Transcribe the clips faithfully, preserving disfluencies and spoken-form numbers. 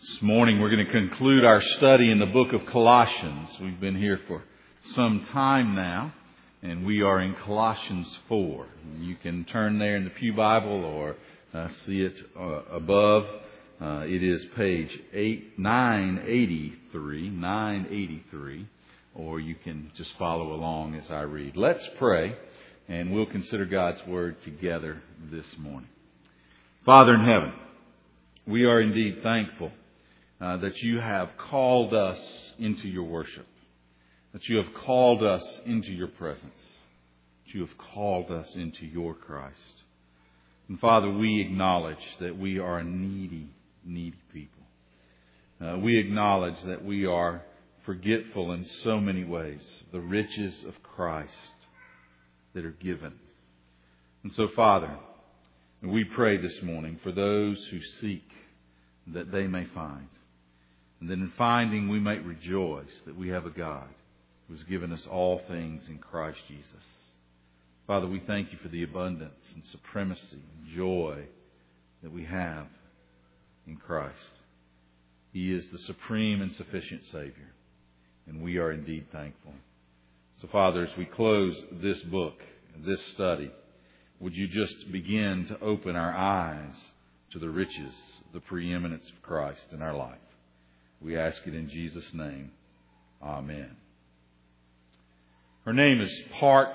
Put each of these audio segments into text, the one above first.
This morning we're going to conclude our study in the book of Colossians. We've been here for some time now, and we are in Colossians four. You can turn there in the Pew Bible or uh, see it uh, above. Uh, it is page eight, nine eighty-three, nine eighty-three, or you can just follow along as I read. Let's pray, and we'll consider God's Word together this morning. Father in heaven, we are indeed thankful Uh, that you have called us into your worship, that you have called us into your presence, that you have called us into your Christ. And Father, we acknowledge that we are a needy, needy people. Uh, we acknowledge that we are forgetful in so many ways, the riches of Christ that are given. And so, Father, we pray this morning for those who seek that they may find. And then in finding, we might rejoice that we have a God who has given us all things in Christ Jesus. Father, we thank you for the abundance and supremacy and joy that we have in Christ. He is the supreme and sufficient Savior, and we are indeed thankful. So, Father, as we close this book, this study, would you just begin to open our eyes to the riches, the preeminence of Christ in our life? We ask it in Jesus' name. Amen. Her name is Park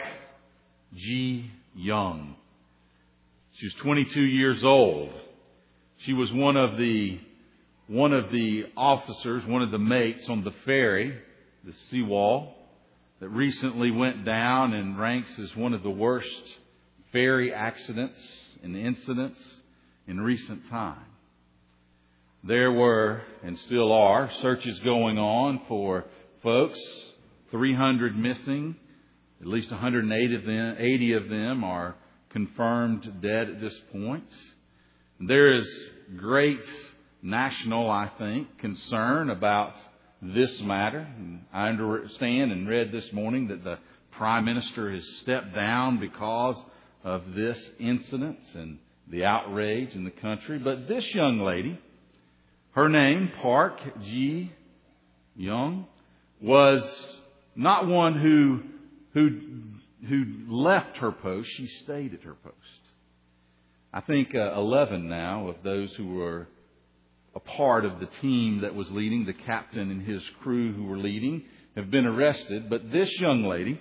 Ji Young. She was twenty-two years old. She was one of the one of the officers, one of the mates on the ferry, the seawall, that recently went down and ranks as one of the worst ferry accidents and incidents in recent time. There were, and still are, searches going on for folks. three hundred missing. At least one hundred eighty of them, eighty of them are confirmed dead at this point. There is great national, I think, concern about this matter. I understand and read this morning that the Prime Minister has stepped down because of this incident and the outrage in the country. But this young lady, her name, Park Ji Young, was not one who who who left her post. She stayed at her post. I think uh, eleven now of those who were a part of the team that was leading, the captain and his crew who were leading, have been arrested. But this young lady,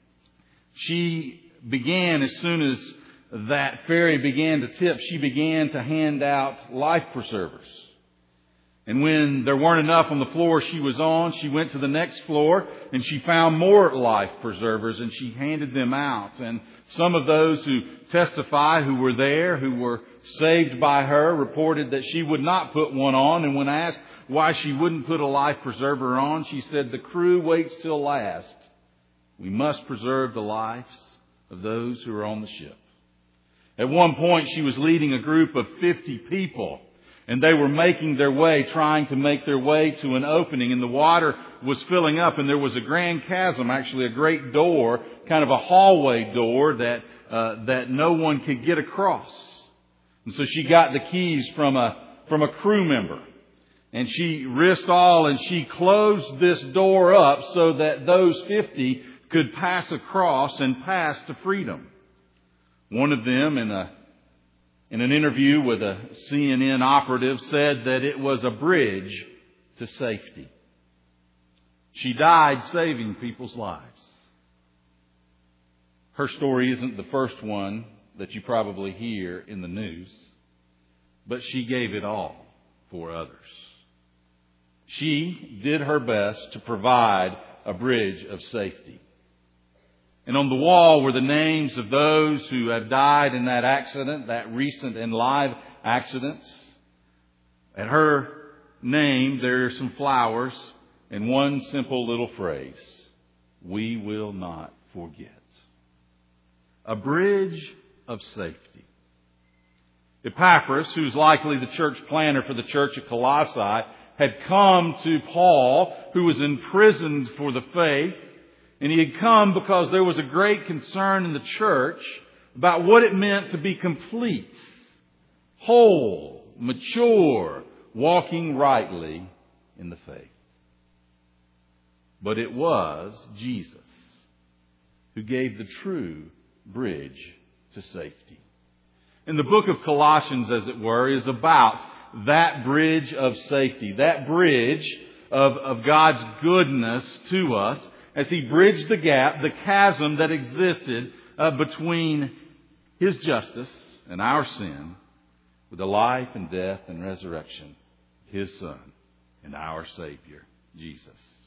she began as soon as that ferry began to tip, she began to hand out life preservers. And when there weren't enough on the floor she was on, she went to the next floor and she found more life preservers and she handed them out. And some of those who testify, who were there, who were saved by her, reported that she would not put one on. And when asked why she wouldn't put a life preserver on, she said, "The crew waits till last. We must preserve the lives of those who are on the ship." At one point, she was leading a group of fifty people. And they were making their way, trying to make their way to an opening. And the water was filling up. And there was a grand chasm, actually a great door, kind of a hallway door that uh, that no one could get across. And so she got the keys from a from a crew member. And she risked all and she closed this door up so that those fifty could pass across and pass to freedom. One of them, in a In an interview with a C N N operative, said that it was a bridge to safety. She died saving people's lives. Her story isn't the first one that you probably hear in the news, but she gave it all for others. She did her best to provide a bridge of safety. And on the wall were the names of those who have died in that accident, that recent and live accidents. At her name, there are some flowers and one simple little phrase: "We will not forget." A bridge of safety. Epaphras, who's likely the church planner for the church of Colossae, had come to Paul, who was imprisoned for the faith. And he had come because there was a great concern in the church about what it meant to be complete, whole, mature, walking rightly in the faith. But it was Jesus who gave the true bridge to safety. And the book of Colossians, as it were, is about that bridge of safety, that bridge of, of God's goodness to us as He bridged the gap, the chasm that existed uh, between His justice and our sin with the life and death and resurrection of His Son and our Savior, Jesus.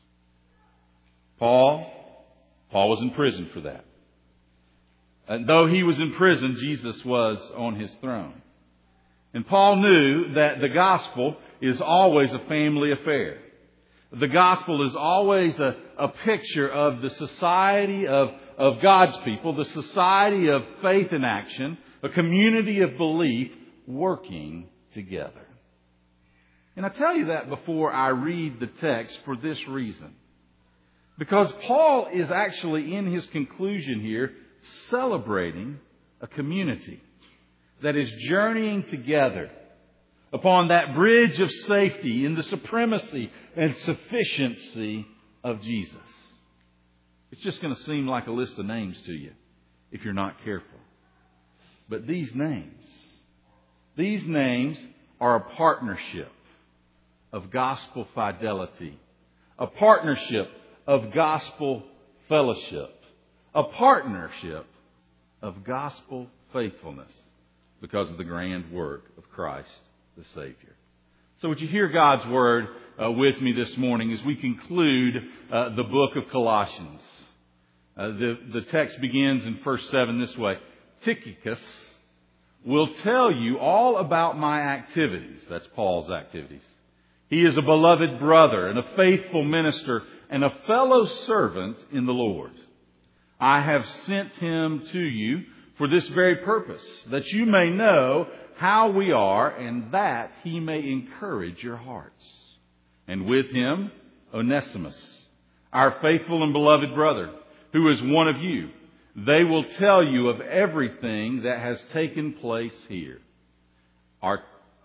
Paul, Paul was in prison for that. And though he was in prison, Jesus was on His throne. And Paul knew that the gospel is always a family affair. The gospel is always a, a picture of the society of, of God's people, the society of faith in action, a community of belief working together. And I tell you that before I read the text for this reason. Because Paul is actually in his conclusion here celebrating a community that is journeying together upon that bridge of safety in the supremacy and sufficiency of Jesus. It's just going to seem like a list of names to you if you're not careful. But these names, these names are a partnership of gospel fidelity, a partnership of gospel fellowship, a partnership of gospel faithfulness because of the grand work of Christ the Savior. So would you hear God's Word uh, with me this morning as we conclude uh, the book of Colossians. Uh, the, the text begins in verse seven this way. Tychicus will tell you all about my activities. That's Paul's activities. He is a beloved brother and a faithful minister and a fellow servant in the Lord. I have sent him to you for this very purpose, that you may know how we are and that he may encourage your hearts. And with him, Onesimus, our faithful and beloved brother, who is one of you. They will tell you of everything that has taken place here. Our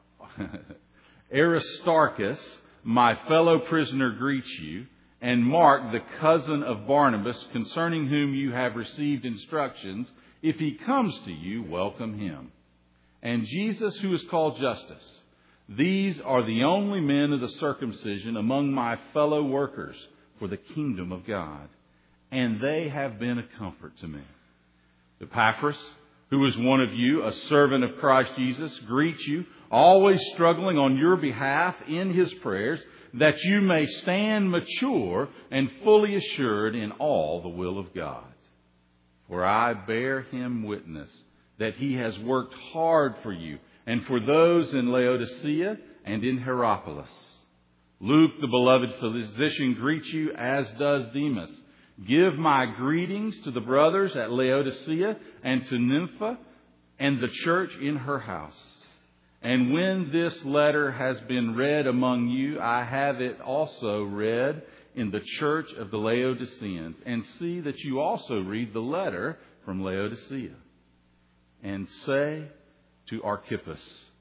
Aristarchus, my fellow prisoner, greets you, and Mark, the cousin of Barnabas, concerning whom you have received instructions. If he comes to you, welcome him. And Jesus, who is called Justus. These are the only men of the circumcision among my fellow workers for the kingdom of God. And they have been a comfort to me. Epaphras, who is one of you, a servant of Christ Jesus, greets you, always struggling on your behalf in his prayers, that you may stand mature and fully assured in all the will of God. For I bear him witness that he has worked hard for you and for those in Laodicea and in Hierapolis. Luke, the beloved physician, greets you, as does Demas. Give my greetings to the brothers at Laodicea and to Nympha and the church in her house. And when this letter has been read among you, I have it also read in the church of the Laodiceans. And see that you also read the letter from Laodicea. And say to Archippus,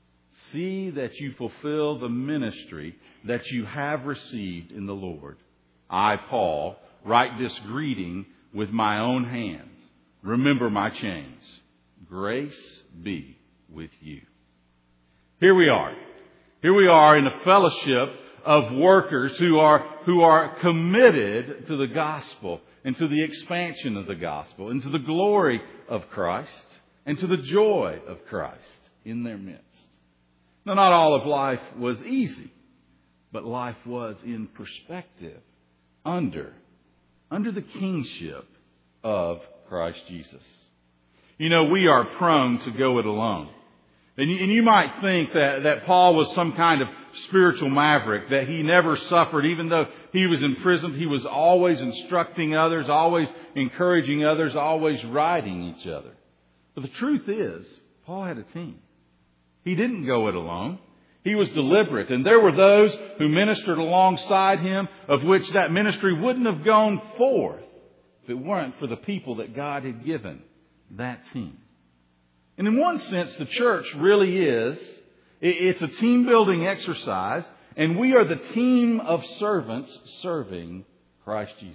see that you fulfill the ministry that you have received in the Lord. I, Paul, write this greeting with my own hands. Remember my chains. Grace be with you. Here we are. Here we are in a fellowship of workers who are, who are committed to the gospel and to the expansion of the gospel and to the glory of Christ and to the joy of Christ in their midst. Now, not all of life was easy, but life was in perspective under, under the kingship of Christ Jesus. You know, we are prone to go it alone. And you, and you might think that, that Paul was some kind of spiritual maverick, that he never suffered. Even though he was imprisoned, he was always instructing others, always encouraging others, always writing each other. But the truth is, Paul had a team. He didn't go it alone. He was deliberate. And there were those who ministered alongside him, of which that ministry wouldn't have gone forth if it weren't for the people that God had given that team. And in one sense, the church really is It's a team-building exercise, and we are the team of servants serving Christ Jesus.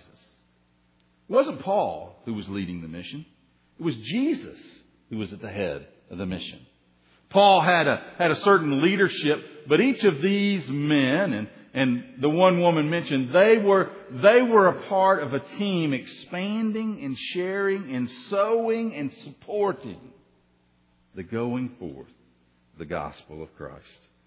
It wasn't Paul who was leading the mission. It was Jesus who was at the head of the mission. Paul had a, had a certain leadership, but each of these men, and, and the one woman mentioned, they were, they were a part of a team expanding and sharing and sowing and supporting the going forth of the gospel of Christ.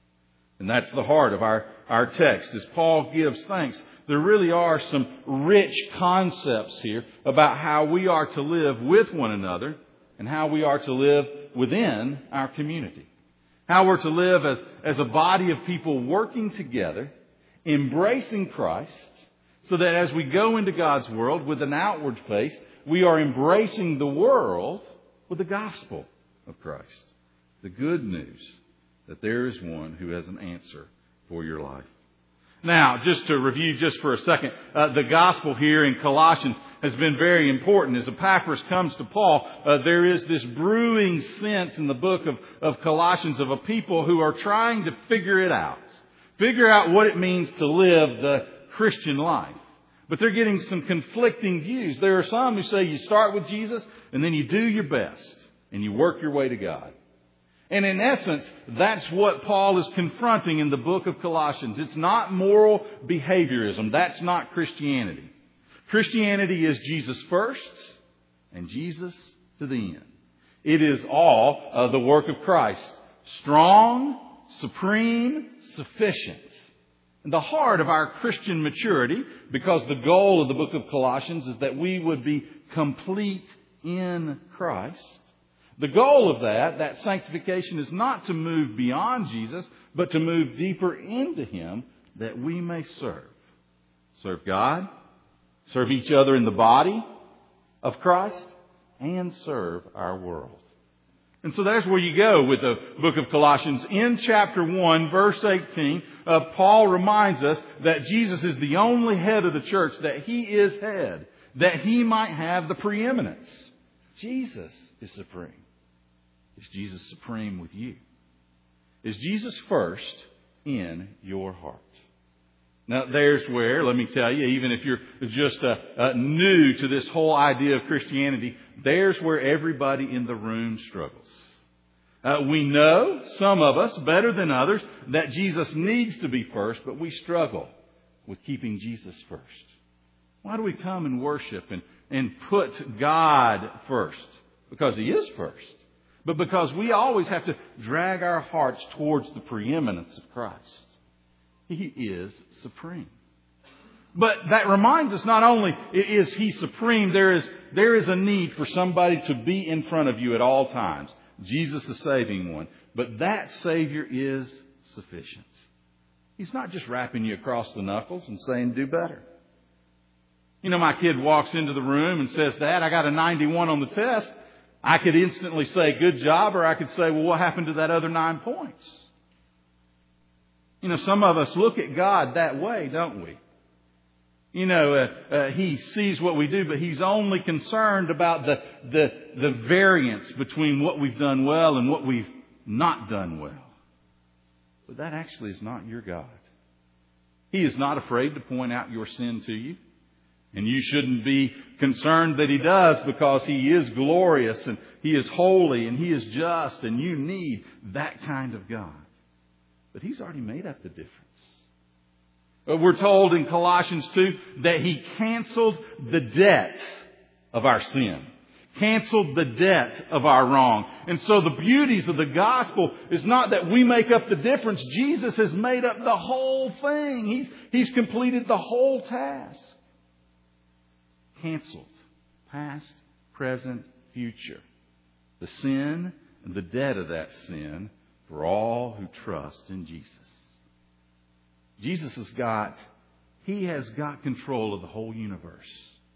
And that's the heart of our, our text. As Paul gives thanks, there really are some rich concepts here about how we are to live with one another and how we are to live within our community. How we're to live as, as a body of people working together, embracing Christ, so that as we go into God's world with an outward face, we are embracing the world with the gospel of Christ. The good news that there is one who has an answer for your life. Now, just to review just for a second, uh, the gospel here in Colossians has been very important. As Epaphras comes to Paul, uh, there is this brewing sense in the book of, of Colossians of a people who are trying to figure it out. Figure out what it means to live the Christian life. But they're getting some conflicting views. There are some who say you start with Jesus and then you do your best and you work your way to God. And in essence, that's what Paul is confronting in the book of Colossians. It's not moral behaviorism. That's not Christianity. Christianity is Jesus first and Jesus to the end. It is all uh, the work of Christ. Strong, supreme, sufficient. And the heart of our Christian maturity, because the goal of the book of Colossians is that we would be complete in Christ. The goal of that, that sanctification, is not to move beyond Jesus, but to move deeper into Him that we may serve. Serve God, serve each other in the body of Christ, and serve our world. And so there's where you go with the book of Colossians. In chapter one, verse eighteen, uh, Paul reminds us that Jesus is the only head of the church, that He is head, that He might have the preeminence. Jesus is supreme. Is Jesus supreme with you? Is Jesus first in your heart? Now, there's where, let me tell you, even if you're just uh, uh, new to this whole idea of Christianity, there's where everybody in the room struggles. Uh, we know, some of us, better than others, that Jesus needs to be first, but we struggle with keeping Jesus first. Why do we come and worship and, and put God first? Because He is first. But because we always have to drag our hearts towards the preeminence of Christ. He is supreme. But that reminds us, not only is He supreme, there is, there is a need for somebody to be in front of you at all times. Jesus, the saving one. But that Savior is sufficient. He's not just rapping you across the knuckles and saying, do better. You know, my kid walks into the room and says, Dad, I got a ninety-one on the test. I could instantly say, good job, or I could say, well, what happened to that other nine points? You know, some of us look at God that way, don't we? You know, uh, uh, He sees what we do, but He's only concerned about the, the, the variance between what we've done well and what we've not done well. But that actually is not your God. He is not afraid to point out your sin to you. And you shouldn't be concerned that He does, because He is glorious and He is holy and He is just, and you need that kind of God. But He's already made up the difference. We're told in Colossians two that He canceled the debt of our sin. Canceled the debt of our wrong. And so the beauties of the gospel is not that we make up the difference. Jesus has made up the whole thing. He's, he's completed the whole task. Canceled. Past, present, future. The sin and the debt of that sin for all who trust in Jesus. Jesus has got, He has got control of the whole universe.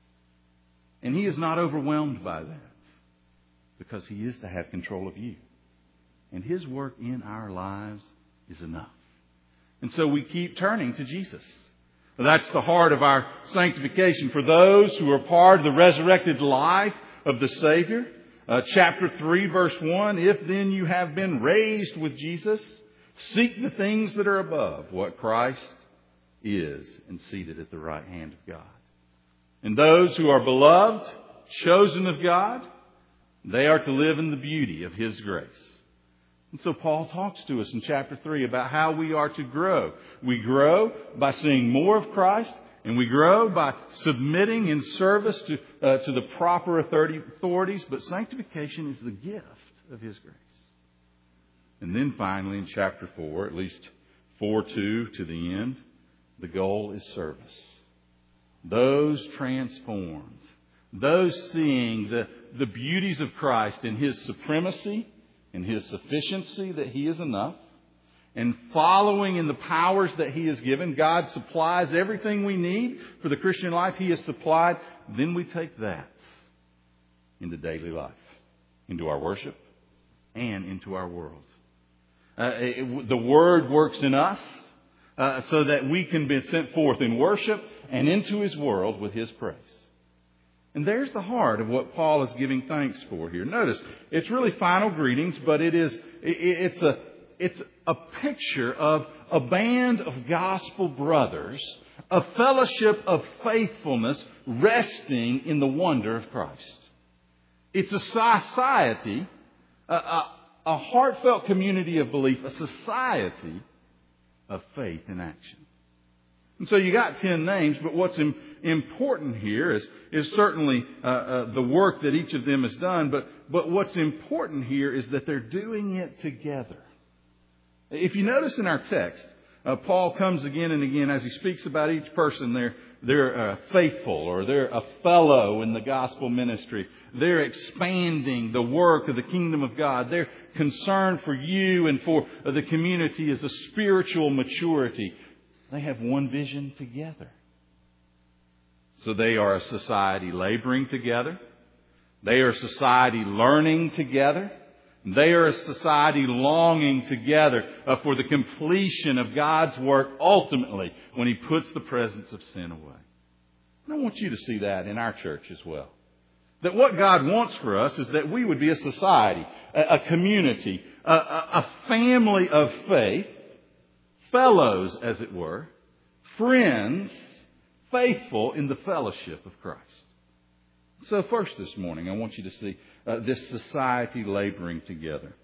And He is not overwhelmed by that, because He is to have control of you. And His work in our lives is enough. And so we keep turning to Jesus. That's the heart of our sanctification. For those who are part of the resurrected life of the Savior, uh, chapter three, verse one, if then you have been raised with Jesus, Seek the things that are above, what Christ is, and seated at the right hand of God. And those who are beloved, chosen of God, they are to live in the beauty of His grace. And so Paul talks to us in chapter three about how we are to grow. We grow by seeing more of Christ, and we grow by submitting in service to, uh, to the proper authorities. But sanctification is the gift of His grace. And then finally in chapter four, at least four two to the end, the goal is service. Those transformed, those seeing the, the beauties of Christ in His supremacy, in His sufficiency, that He is enough, and following in the powers that He has given. God supplies everything we need for the Christian life. He has supplied. Then we take that into daily life, into our worship, and into our world. Uh, it, the Word works in us uh, so that we can be sent forth in worship and into His world with His praise. And there's the heart of what Paul is giving thanks for here. Notice, it's really final greetings, but it is, it, it's a, it's a picture of a band of gospel brothers, a fellowship of faithfulness resting in the wonder of Christ. It's a society, a, a, a heartfelt community of belief, a society of faith in action. And so you got ten names, but what's im- important here is, is certainly uh, uh, the work that each of them has done. But, but what's important here is that they're doing it together. If you notice in our text, uh, Paul comes again and again as he speaks about each person. They're, they're uh, faithful, or they're a fellow in the gospel ministry. They're expanding the work of the kingdom of God. They're concerned for you and for the community as a spiritual maturity. They have one vision together. So they are a society laboring together. They are a society learning together. They are a society longing together uh, for the completion of God's work ultimately when He puts the presence of sin away. And I want you to see that in our church as well. That what God wants for us is that we would be a society, a, a community, a, a, a family of faith, fellows, as it were, friends, faithful in the fellowship of Christ. So first this morning, I want you to see uh, this society laboring together.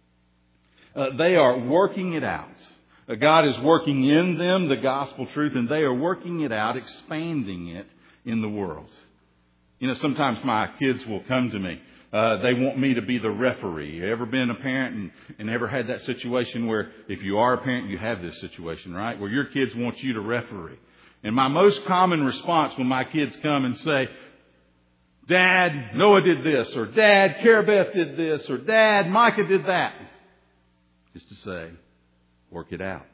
Uh, they are working it out. Uh, God is working in them the gospel truth, and they are working it out, expanding it in the world. You know, sometimes my kids will come to me. Uh, they want me to be the referee. You ever been a parent and, and ever had that situation where if you are a parent, you have this situation, right? Where your kids want you to referee. And my most common response when my kids come and say, Dad, Noah did this, or Dad, Carabeth did this, or Dad, Micah did that, is to say, work it out.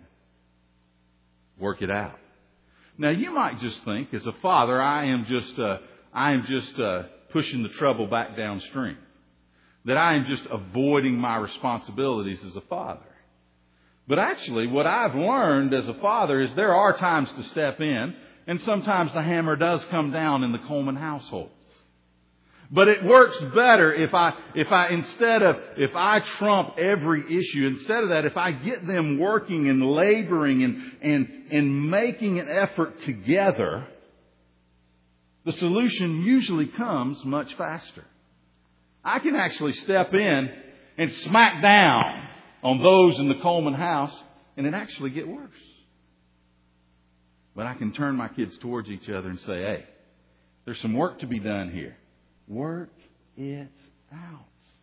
Work it out. Now, you might just think, as a father, I am just, uh, I am just uh, pushing the trouble back downstream. That I am just avoiding my responsibilities as a father. But actually, what I've learned as a father is there are times to step in, and sometimes the hammer does come down in the Coleman households. But it works better if I, if I, instead of, if I trump every issue, instead of that, if I get them working and laboring and, and, and making an effort together, the solution usually comes much faster. I can actually step in and smack down on those in the Coleman house, and it actually get worse. But I can turn my kids towards each other and say, hey, there's some work to be done here. Work it out.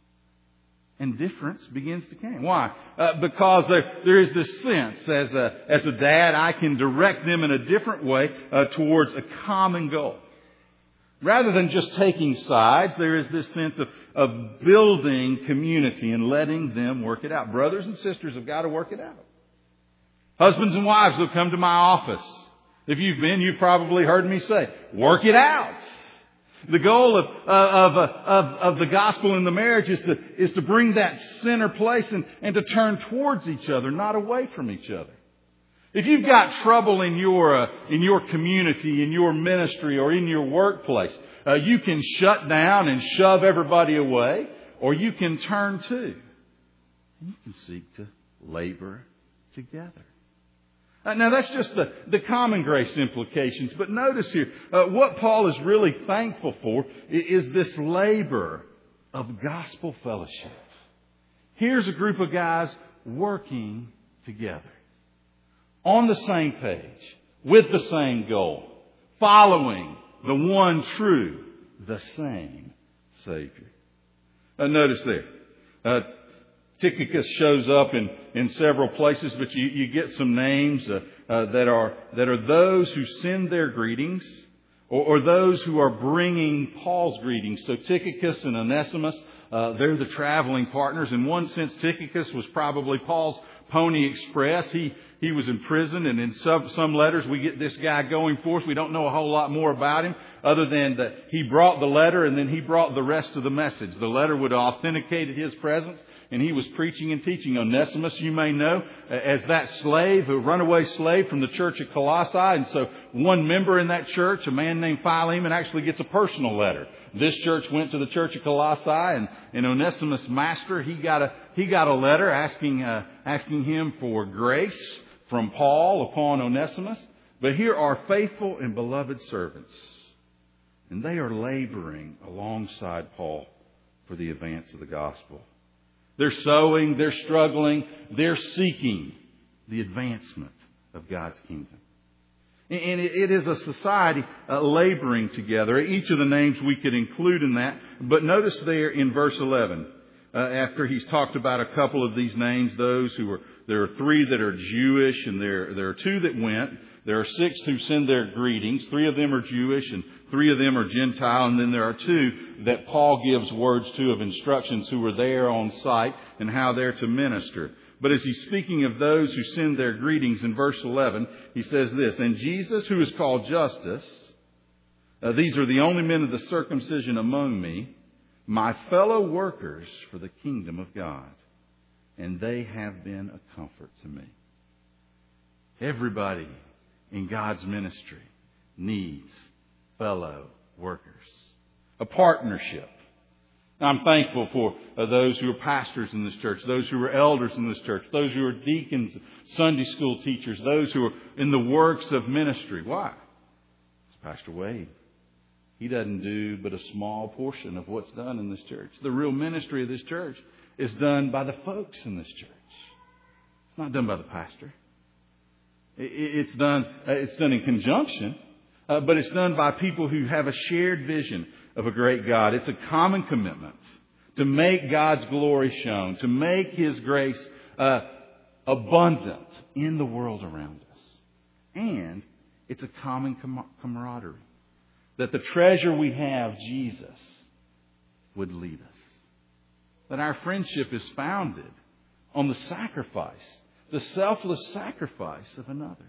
And difference begins to come. Why? Uh, because there, there is this sense, as a, as a dad, I can direct them in a different way uh, towards a common goal. Rather than just taking sides, there is this sense of, of building community and letting them work it out. Brothers and sisters have got to work it out. Husbands and wives will come to my office. If you've been, you've probably heard me say, work it out. The goal of, of, of, of the gospel in the marriage is to, is to bring that center place and, and to turn towards each other, not away from each other. If you've got trouble in your, uh, in your community, in your ministry, or in your workplace, uh, you can shut down and shove everybody away, or you can turn to. And you can seek to labor together. Uh, now, that's just the, the common grace implications. But notice here, uh, what Paul is really thankful for is, is this labor of gospel fellowship. Here's a group of guys working together on the same page, with the same goal, following the one true, the same Savior. Uh, notice there, uh, Tychicus shows up in, in several places, but you, you get some names uh, uh, that are that are those who send their greetings, or, or those who are bringing Paul's greetings. So Tychicus and Onesimus, uh, they're the traveling partners. In one sense, Tychicus was probably Paul's Pony Express. He he was in prison, and in some, some letters we get this guy going forth. We don't know a whole lot more about him other than that he brought the letter and then he brought the rest of the message. The letter would have authenticated his presence, and he was preaching and teaching. Onesimus, you may know, as that slave, a runaway slave from the church at Colossae. And so one member in that church, a man named Philemon, actually gets a personal letter. This church went to the church at Colossae, and, and Onesimus' master, he got a he got a letter asking uh, asking him for grace from Paul upon Onesimus. But here are faithful and beloved servants, and they are laboring alongside Paul for the advance of the gospel. They're sowing, they're struggling, they're seeking the advancement of God's kingdom. And it is a society uh, laboring together. Each of the names we could include in that. But notice there in verse eleven, uh, after he's talked about a couple of these names, those who are, there are three that are Jewish, and there, there are two that went. There are six who send their greetings. Three of them are Jewish and three of them are Gentile. And then there are two that Paul gives words to of instructions who were there on site and how they're to minister. But as he's speaking of those who send their greetings in verse eleven, he says this, "And Jesus, who is called Justus, uh, these are the only men of the circumcision among me, my fellow workers for the kingdom of God, and they have been a comfort to me." Everybody in God's ministry needs fellow workers, a partnership. I'm thankful for uh, those who are pastors in this church, those who are elders in this church, those who are deacons, Sunday school teachers, those who are in the works of ministry. Why? It's Pastor Wade. He doesn't do but a small portion of what's done in this church. The real ministry of this church is done by the folks in this church. It's not done by the pastor. It's done, it's done in conjunction, uh, but it's done by people who have a shared vision of a great God. It's a common commitment to make God's glory shown, to make His grace uh, abundant in the world around us. And it's a common com- camaraderie that the treasure we have, Jesus, would lead us. That our friendship is founded on the sacrifice, the selfless sacrifice of another.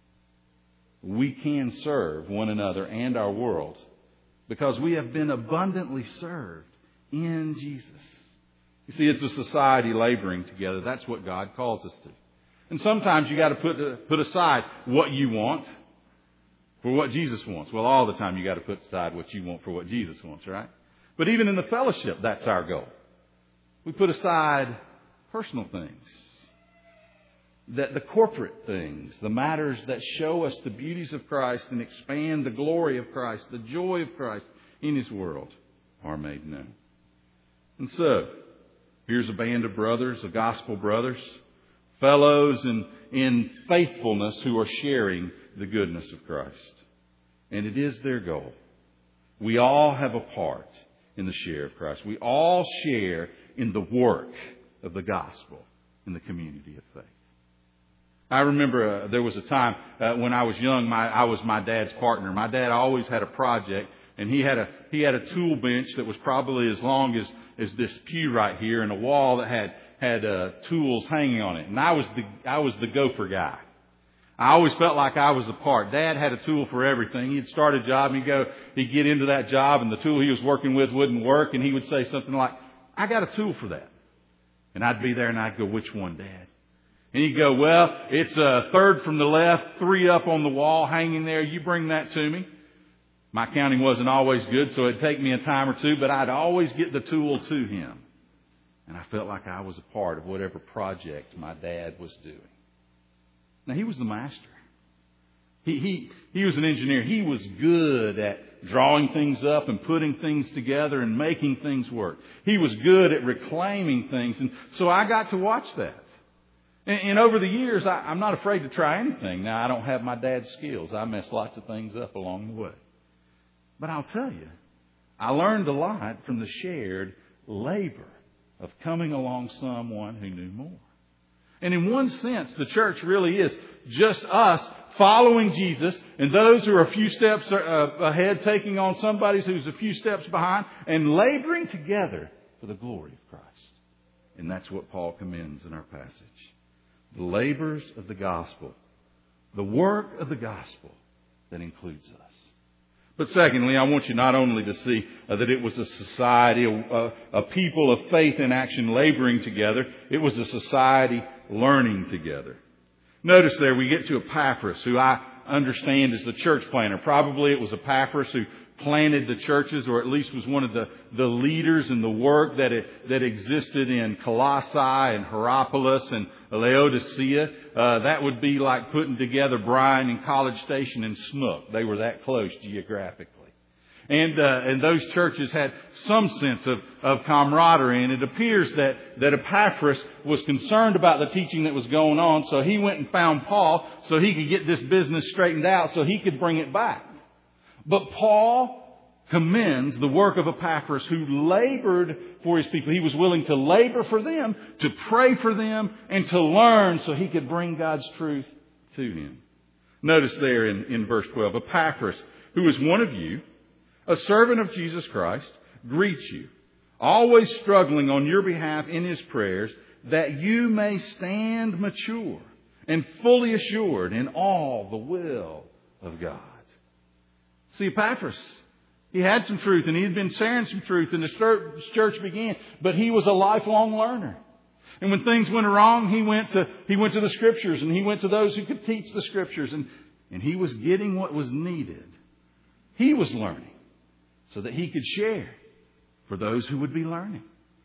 We can serve one another and our world because we have been abundantly served in Jesus. You see, it's a society laboring together. That's what God calls us to. And sometimes you got to put put aside what you want for what Jesus wants. Well, all the time you got to put aside what you want for what Jesus wants, right? But even in the fellowship, that's our goal. We put aside personal things, that the corporate things, the matters that show us the beauties of Christ and expand the glory of Christ, the joy of Christ in His world, are made known. And so, here's a band of brothers, of gospel brothers, fellows in, in faithfulness who are sharing the goodness of Christ. And it is their goal. We all have a part in the share of Christ. We all share in the work of the gospel in the community of faith. I remember uh, there was a time uh, when I was young, my, I was my dad's partner. My dad always had a project, and he had a he had a tool bench that was probably as long as, as this pew right here, and a wall that had had uh, tools hanging on it. And I was the I was the gopher guy. I always felt like I was the part. Dad had a tool for everything. He'd start a job, and he'd go, he'd get into that job, and the tool he was working with wouldn't work, and he would say something like, "I got a tool for that." And I'd be there, and I'd go, "Which one, Dad?" And he'd go, "Well, it's a third from the left, three up on the wall, hanging there. You bring that to me." My counting wasn't always good, so it'd take me a time or two, but I'd always get the tool to him. And I felt like I was a part of whatever project my dad was doing. Now, he was the master. He, he, he was an engineer. He was good at drawing things up and putting things together and making things work. He was good at reclaiming things. And so I got to watch that. And, and over the years, I, I'm not afraid to try anything. Now, I don't have my dad's skills. I mess lots of things up along the way. But I'll tell you, I learned a lot from the shared labor of coming along someone who knew more. And in one sense, the church really is just us following Jesus and those who are a few steps ahead taking on somebody who's a few steps behind and laboring together for the glory of Christ. And that's what Paul commends in our passage. The labors of the gospel. The work of the gospel that includes us. But secondly, I want you not only to see uh, that it was a society, a, a people of faith in action laboring together, it was a society learning together. Notice there we get to Epaphras, who I understand is the church planter. Probably it was Epaphras who planted the churches, or at least was one of the, the leaders in the work that it, that existed in Colossae and Hierapolis and Laodicea. Uh, that would be like putting together Bryan and College Station and Snook. They were that close geographically. And, uh, and those churches had some sense of, of camaraderie. And it appears that, that Epaphras was concerned about the teaching that was going on. So he went and found Paul so he could get this business straightened out so he could bring it back. But Paul commends the work of Epaphras, who labored for his people. He was willing to labor for them, to pray for them, and to learn so he could bring God's truth to him. Notice there in, in verse twelve, Epaphras, who is one of you, a servant of Jesus Christ, greets you, always struggling on your behalf in his prayers, that you may stand mature and fully assured in all the will of God. See, Epaphras, he had some truth and he had been sharing some truth and the church began, but he was a lifelong learner. And when things went wrong, he went to, he went to the Scriptures and he went to those who could teach the Scriptures, and, and he was getting what was needed. He was learning so that he could share for those who would be learning.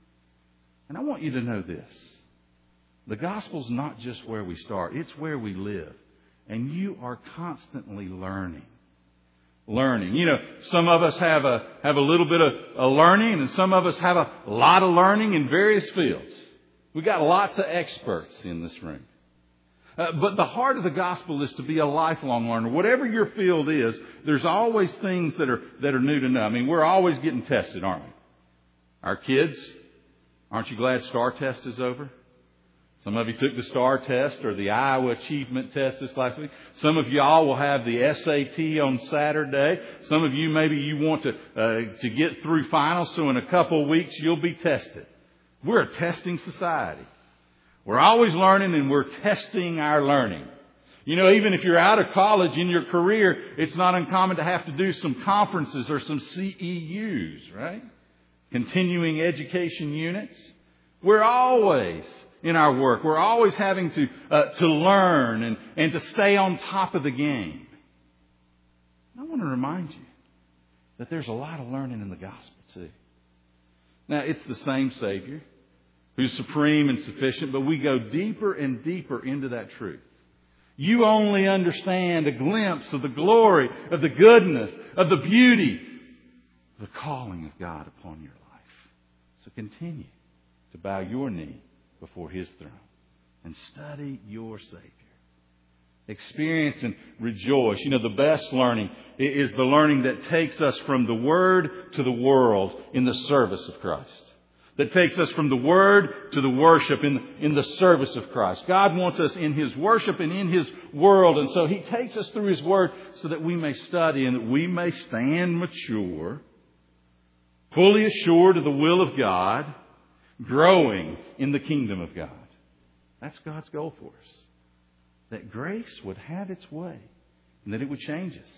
And I want you to know this. The gospel's not just where we start. It's where we live. And you are constantly learning. Learning. You know, some of us have a have a little bit of a learning, and some of us have a lot of learning in various fields. We've got lots of experts in this room. Uh, but the heart of the gospel is to be a lifelong learner. Whatever your field is, there's always things that are that are new to know. I mean, we're always getting tested, aren't we? Our kids, aren't you glad STAR test is over? Some of you took the STAR test or the Iowa Achievement Test this last week. Some of y'all will have the S A T on Saturday. Some of you, maybe you want to uh, to get through finals, so in a couple of weeks you'll be tested. We're a testing society. We're always learning, and we're testing our learning. You know, even if you're out of college in your career, it's not uncommon to have to do some conferences or some C E Us, right? Continuing education units. We're always in our work. We're always having to uh, to learn and, and to stay on top of the game. I want to remind you that there's a lot of learning in the gospel too. Now, it's the same Savior who's supreme and sufficient, but we go deeper and deeper into that truth. You only understand a glimpse of the glory, of the goodness, of the beauty, the calling of God upon your life. So continue to bow your knee before His throne and study your Savior. Experience and rejoice. You know, the best learning is the learning that takes us from the Word to the world in the service of Christ. That takes us from the Word to the worship in, in the service of Christ. God wants us in His worship and in His world. And so He takes us through His Word so that we may study and that we may stand mature, fully assured of the will of God, growing in the kingdom of God. That's God's goal for us. That grace would have its way and that it would change us.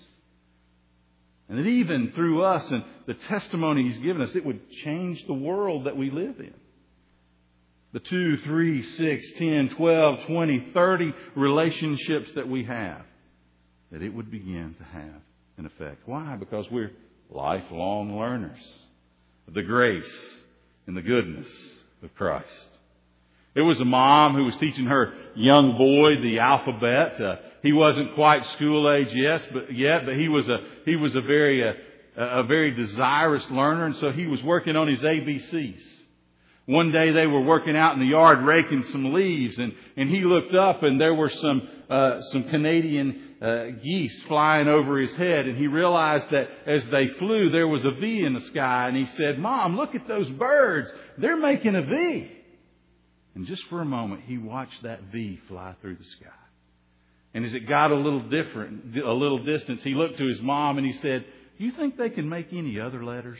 And that even through us and the testimony He's given us, it would change the world that we live in. The two, three, six, ten, twelve, twenty, thirty relationships that we have, that it would begin to have an effect. Why? Because we're lifelong learners of the grace and the goodness of Christ. It was a mom who was teaching her young boy the alphabet. Uh, he wasn't quite school age yet, but yet, but he was a he was a very uh, a very desirous learner, and so he was working on his A B Cs. One day they were working out in the yard raking some leaves, and, and he looked up and there were some uh, some Canadian uh, geese flying over his head, and he realized that as they flew there was a V in the sky, and he said, "Mom, look at those birds. They're making a V." And just for a moment he watched that V fly through the sky. And as it got a little different, a little distance, he looked to his mom and he said, "You think they can make any other letters?"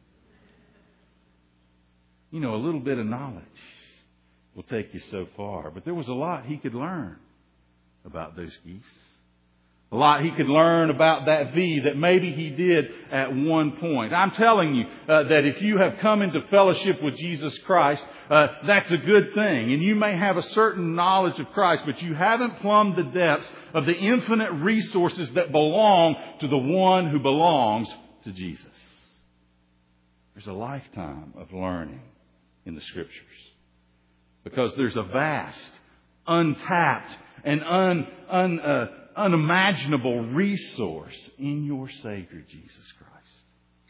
You know, a little bit of knowledge will take you so far. But there was a lot he could learn about those geese. A lot he could learn about that V that maybe he did at one point. I'm telling you uh, that if you have come into fellowship with Jesus Christ, uh, that's a good thing. And you may have a certain knowledge of Christ, but you haven't plumbed the depths of the infinite resources that belong to the one who belongs to Jesus. There's a lifetime of learning in the Scriptures, because there's a vast, untapped, and un, un, uh, unimaginable resource in your Savior, Jesus Christ.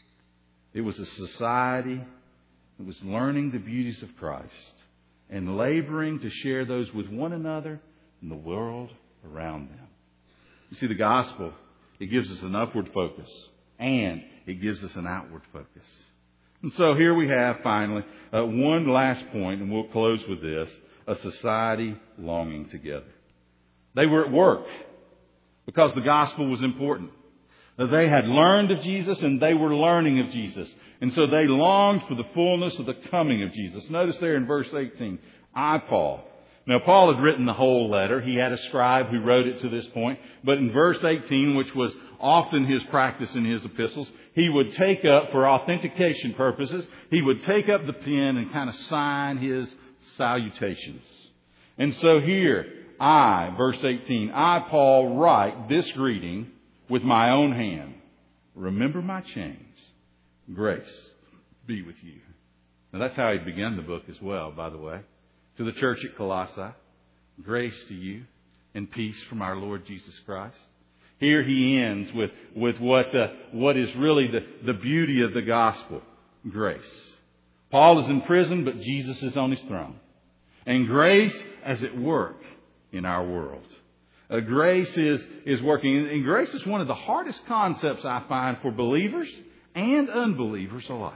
It was a society that was learning the beauties of Christ and laboring to share those with one another and the world around them. You see, the gospel, it gives us an upward focus and it gives us an outward focus. And so here we have, finally, uh, one last point, and we'll close with this: a society longing together. They were at work because the gospel was important. They had learned of Jesus and they were learning of Jesus. And so they longed for the fullness of the coming of Jesus. Notice there in verse eighteen, I, Paul. Now, Paul had written the whole letter. He had a scribe who wrote it to this point. But in verse eighteen, which was often his practice in his epistles, he would take up, for authentication purposes, he would take up the pen and kind of sign his salutations. And so here, I, verse eighteen, I, Paul, write this greeting with my own hand. Remember my chains. Grace be with you. Now, that's how he began the book as well, by the way. To the church at Colossae, grace to you and peace from our Lord Jesus Christ. Here he ends with, with what, uh, what is really the, the beauty of the gospel, grace. Paul is in prison, but Jesus is on his throne. And grace as at work in our world. Uh, grace is, is working. And grace is one of the hardest concepts I find for believers and unbelievers alike.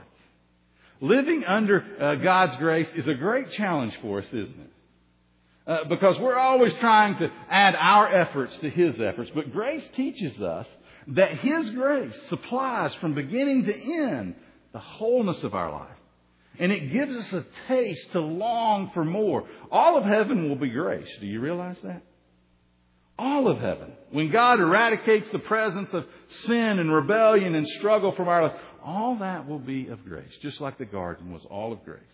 Living under uh, God's grace is a great challenge for us, isn't it? Uh, because we're always trying to add our efforts to His efforts. But grace teaches us that His grace supplies from beginning to end the wholeness of our life. And it gives us a taste to long for more. All of heaven will be grace. Do you realize that? All of heaven. When God eradicates the presence of sin and rebellion and struggle from our life, all that will be of grace, just like the garden was all of grace.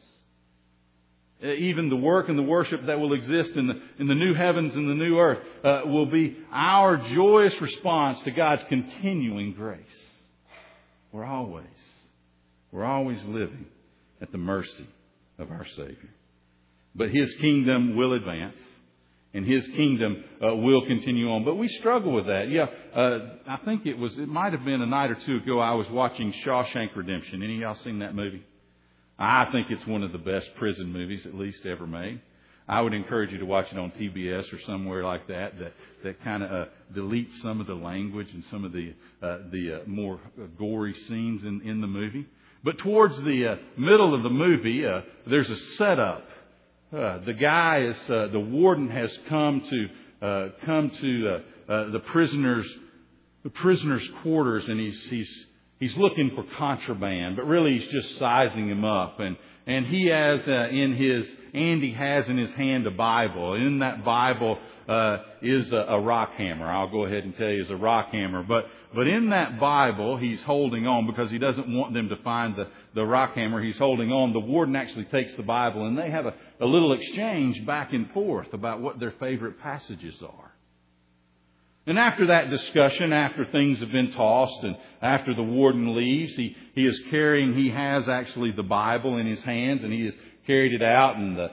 Even the work and the worship that will exist in the, in the new heavens and the new earth uh, will be our joyous response to God's continuing grace. We're always, we're always living at the mercy of our Savior. But His kingdom will advance. And His kingdom uh, will continue on. But we struggle with that. Yeah, uh, I think it was, it might have been a night or two ago I was watching Shawshank Redemption. Any of y'all seen that movie? I think it's one of the best prison movies, at least ever made. I would encourage you to watch it on T B S or somewhere like that, that, that kind of uh, deletes some of the language and some of the, uh, the uh, more gory scenes in, in the movie. But towards the uh, middle of the movie, uh, there's a setup. Uh, the guy is, uh, the warden has come to, uh, come to, uh, uh, the prisoners, the prisoners' quarters, and he's, he's, he's looking for contraband, but really he's just sizing him up. And, and he has, uh, in his, Andy has in his hand a Bible. In that Bible, uh, is a, a rock hammer. I'll go ahead and tell you it's a rock hammer. But, but in that Bible, he's holding on because he doesn't want them to find the, the rock hammer. He's holding on. The warden actually takes the Bible and they have a, a little exchange back and forth about what their favorite passages are. And after that discussion, after things have been tossed and after the warden leaves, he, he is carrying, he has actually the Bible in his hands and he has carried it out, and the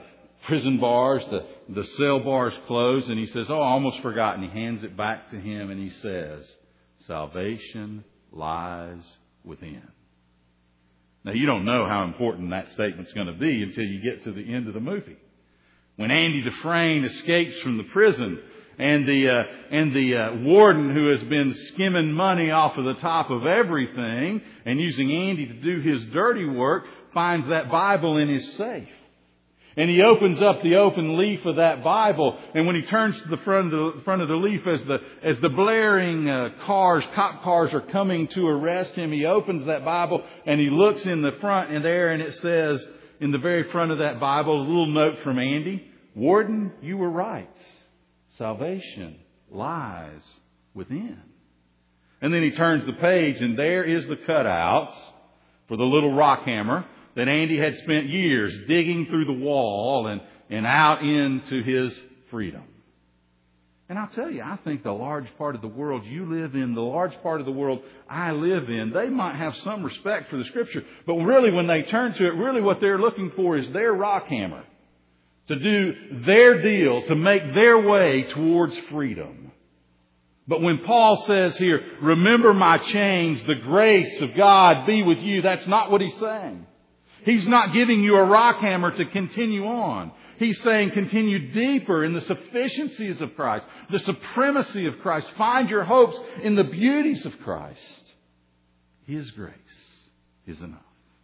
prison bars, the, the cell bars closed, and he says, oh, I almost forgot. And he hands it back to him and he says, salvation lies within. Now, you don't know how important that statement's going to be until you get to the end of the movie. When Andy Dufresne escapes from the prison and the uh, and the uh, warden who has been skimming money off of the top of everything and using Andy to do his dirty work finds that Bible in his safe. And he opens up the open leaf of that Bible, and when he turns to the front of the, front of the leaf as the as the blaring uh, cars, cop cars are coming to arrest him, he opens that Bible and he looks in the front and there, and it says in the very front of that Bible, a little note from Andy, Warden, you were right. Salvation lies within. And then he turns the page, and there is the cutouts for the little rock hammer that Andy had spent years digging through the wall and, and out into his freedom. And I'll tell you, I think the large part of the world you live in, the large part of the world I live in, they might have some respect for the Scripture. But really, when they turn to it, really what they're looking for is their rock hammer. To do their deal, to make their way towards freedom. But when Paul says here, remember my chains, the grace of God be with you, that's not what he's saying. He's not giving you a rock hammer to continue on. He's saying continue deeper in the sufficiencies of Christ, the supremacy of Christ. Find your hopes in the beauties of Christ. His grace is enough.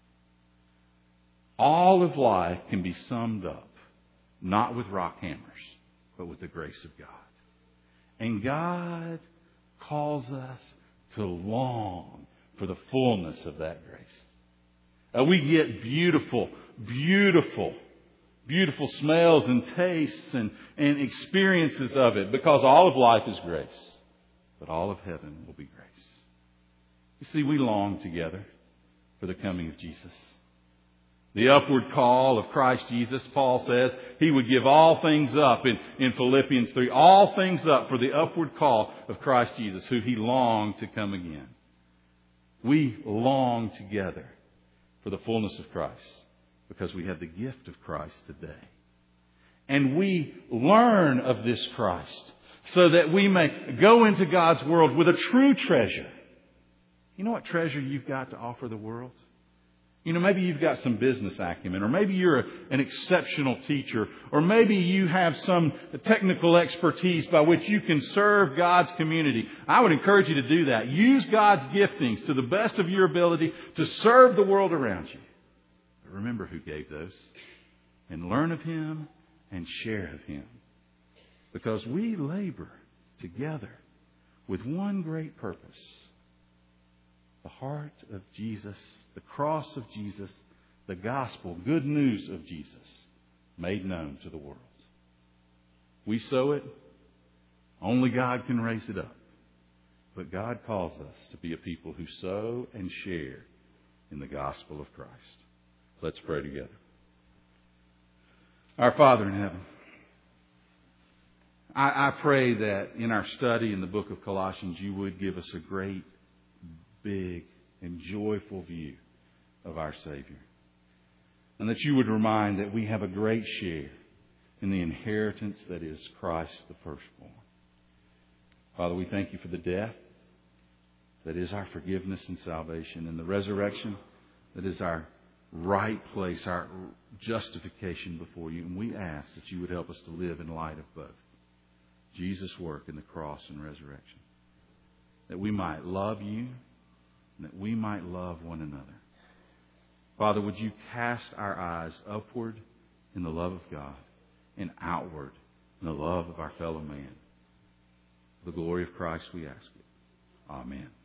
All of life can be summed up, not with rock hammers, but with the grace of God. And God calls us to long for the fullness of that grace. Uh, we get beautiful, beautiful, beautiful smells and tastes and, and experiences of it because all of life is grace. But all of heaven will be grace. You see, we long together for the coming of Jesus. The upward call of Christ Jesus, Paul says, He would give all things up in, in Philippians three. All things up for the upward call of Christ Jesus, who He longed to come again. We long together for the fullness of Christ because we have the gift of Christ today. And we learn of this Christ so that we may go into God's world with a true treasure. You know what treasure you've got to offer the world? You know, maybe you've got some business acumen, or maybe you're a, an exceptional teacher, or maybe you have some technical expertise by which you can serve God's community. I would encourage you to do that. Use God's giftings to the best of your ability to serve the world around you. But remember who gave those, and learn of Him and share of Him. Because we labor together with one great purpose. The heart of Jesus, the cross of Jesus, the gospel, good news of Jesus, made known to the world. We sow it. Only God can raise it up. But God calls us to be a people who sow and share in the gospel of Christ. Let's pray together. Our Father in heaven, I, I pray that in our study in the book of Colossians, you would give us a great, big and joyful view of our Savior. And that you would remind that we have a great share in the inheritance that is Christ the firstborn. Father, we thank you for the death that is our forgiveness and salvation, and the resurrection that is our right place, our justification before you. And we ask that you would help us to live in light of both Jesus' work in the cross and resurrection. That we might love you, and that we might love one another. Father, would you cast our eyes upward in the love of God and outward in the love of our fellow man. For the glory of Christ we ask it. Amen.